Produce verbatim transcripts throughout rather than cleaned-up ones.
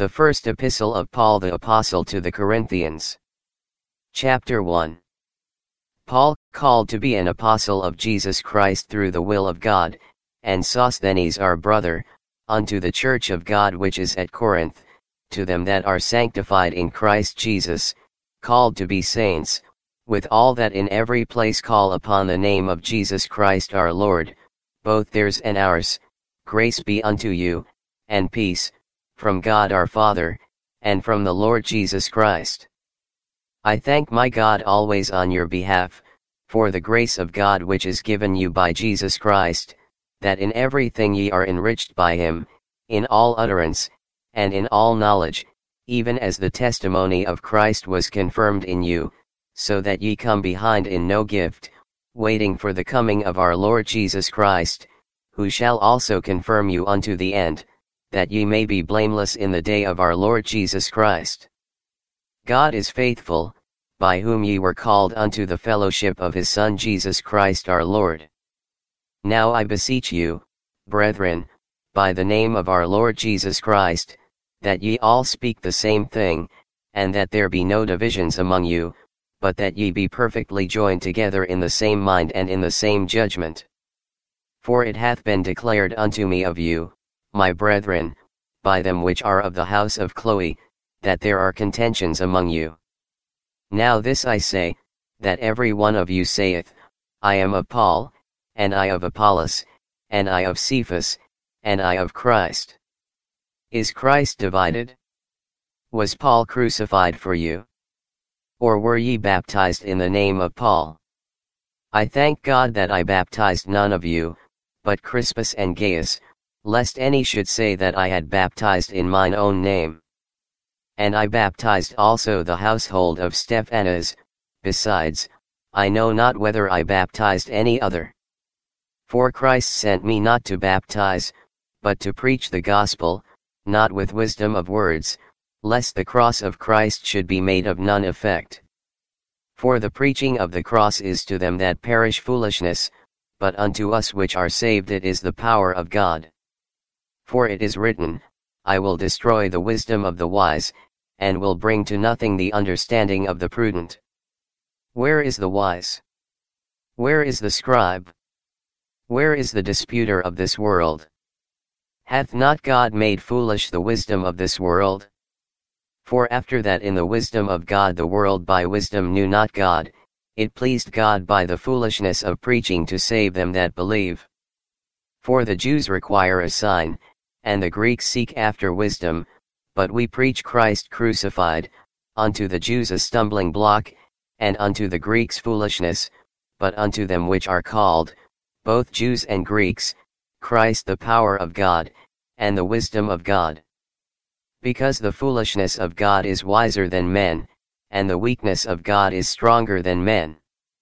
The First Epistle of Paul the Apostle to the Corinthians. Chapter one. Paul, called to be an apostle of Jesus Christ through the will of God, and Sosthenes our brother, unto the church of God which is at Corinth, to them that are sanctified in Christ Jesus, called to be saints, with all that in every place call upon the name of Jesus Christ our Lord, both theirs and ours, grace be unto you, and peace, from God our Father, and from the Lord Jesus Christ. I thank my God always on your behalf, for the grace of God which is given you by Jesus Christ, that in everything ye are enriched by him, in all utterance, and in all knowledge, even as the testimony of Christ was confirmed in you, so that ye come behind in no gift, waiting for the coming of our Lord Jesus Christ, who shall also confirm you unto the end, that ye may be blameless in the day of our Lord Jesus Christ. God is faithful, by whom ye were called unto the fellowship of his Son Jesus Christ our Lord. Now I beseech you, brethren, by the name of our Lord Jesus Christ, that ye all speak the same thing, and that there be no divisions among you, but that ye be perfectly joined together in the same mind and in the same judgment. For it hath been declared unto me of you, my brethren, by them which are of the house of Chloe, that there are contentions among you. Now this I say, that every one of you saith, I am of Paul, and I of Apollos, and I of Cephas, and I of Christ. Is Christ divided? Was Paul crucified for you? Or were ye baptized in the name of Paul? I thank God that I baptized none of you, but Crispus and Gaius, lest any should say that I had baptized in mine own name. And I baptized also the household of Stephanas. Besides, I know not whether I baptized any other. For Christ sent me not to baptize, but to preach the gospel, not with wisdom of words, lest the cross of Christ should be made of none effect. For the preaching of the cross is to them that perish foolishness, but unto us which are saved it is the power of God. For it is written, I will destroy the wisdom of the wise, and will bring to nothing the understanding of the prudent. Where is the wise? Where is the scribe? Where is the disputer of this world? Hath not God made foolish the wisdom of this world? For after that in the wisdom of God the world by wisdom knew not God, it pleased God by the foolishness of preaching to save them that believe. For the Jews require a sign, and the Greeks seek after wisdom, but we preach Christ crucified, unto the Jews a stumbling block, and unto the Greeks foolishness, but unto them which are called, both Jews and Greeks, Christ the power of God, and the wisdom of God. Because the foolishness of God is wiser than men, and the weakness of God is stronger than men.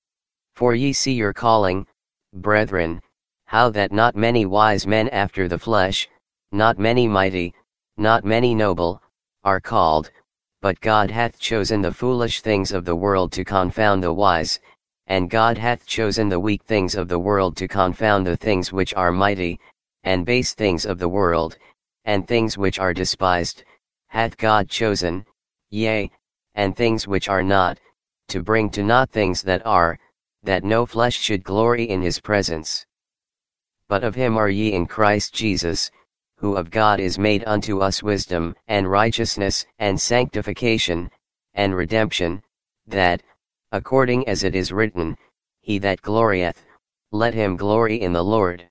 For ye see your calling, brethren, how that not many wise men after the flesh, not many mighty, not many noble, are called, but God hath chosen the foolish things of the world to confound the wise, and God hath chosen the weak things of the world to confound the things which are mighty, and base things of the world, and things which are despised, hath God chosen, yea, and things which are not, to bring to naught things that are, that no flesh should glory in his presence. But of him are ye in Christ Jesus, who of God is made unto us wisdom, and righteousness, and sanctification, and redemption, that, according as it is written, he that glorieth, let him glory in the Lord.